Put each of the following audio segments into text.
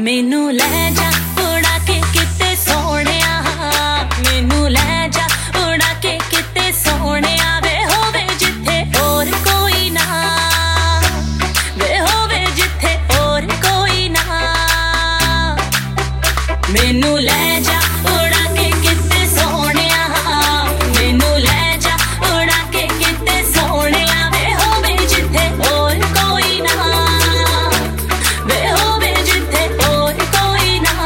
मैनू ले जा उड़ा के किते सोहणिया, मैनू ले जा उड़ा के किते सोहणिया। वे होवे जिथे होर कोई ना, वे होवे जिथे होर कोई ना। मैनू ले जा उड़ा के किते सोहणिया, मैनू ले जा उड़ा के किते सोहणिया। वे होवे जिथे होर कोई ना, वे होवे जिथे होर कोई ना।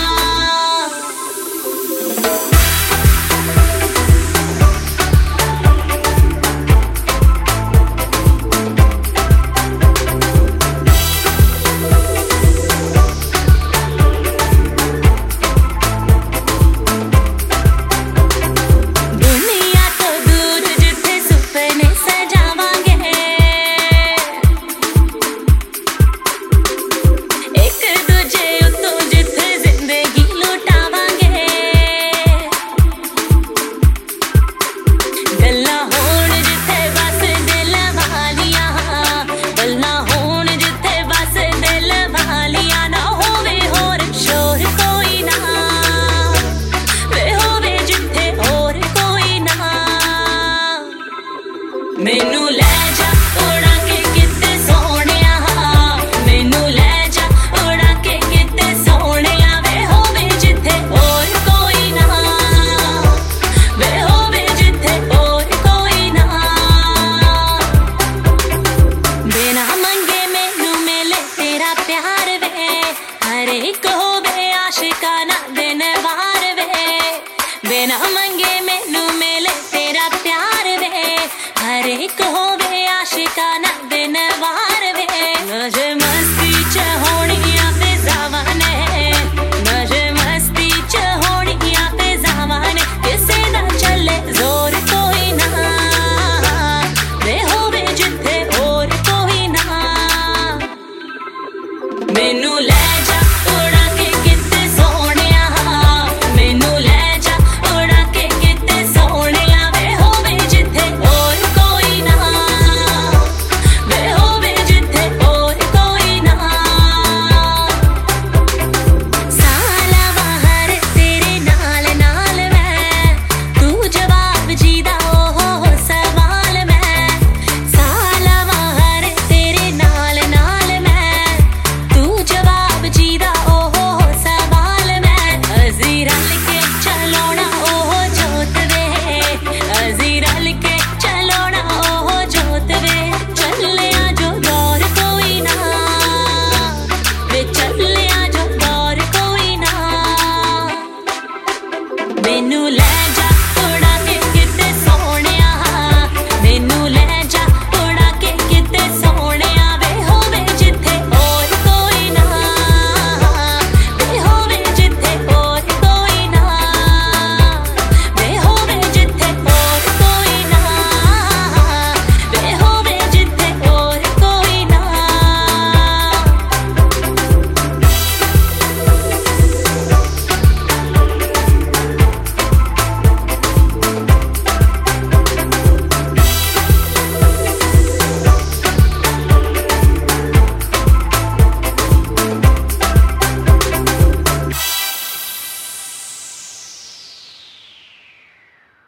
दुनिया तो दूर जिथे सुपने सजावांगे, एक दूजे उत्तों जिथे जिंदगी लुटावांगे। गल्लां होण जिथे बस दिल वालियां, गल्लां होण जिथे बस दिल वालियां। ना होवे होर शोर कोई ना, वे होवे जिथे होर कोई ना। मैनू ले जा उड़ा के किते सोहणिया, मैनू ले जा उड़ा के किते सोहणिया। वे होवे जिथे होर कोई ना, वे होवे जिथे होर कोई ना। बिना मंगे मैनू मिले तेरा प्यार वे, हर एक होवे आशिकाना दिन वार वे। बिना मंगे मैनू मिले तेरा प्यार वे, हर एक होवे आशिकाना दिन वार वे। नशे मस्ती च होणिया फिजावां ने, नशे मस्ती च होणिया फिजावां ने। किसे दा चले जोर कोई ना, वे होवे जिथे होर कोई ना। मैनू ले जा उड़ा के किते सोहणिया, मैनू ले जा उड़ा के किते सोहणिया। वे होवे जिथे होर कोई ना, वे होवे जिथे होर कोई ना। साला बाहर तेरे नाल नाल मैं, तू जवाब जीदा ओहो सवाल मैं। साला बाहर तेरे नाल नाल मैं, तू जवाब जीदा ओहो सवाल मैं। असी रल के चलोना ओहो जोत वे, असी रल के चलोना ओहो जोत वे। चलिया जो दौर कोई ना, वे चलिया जो दौर कोई ना। मैनू ले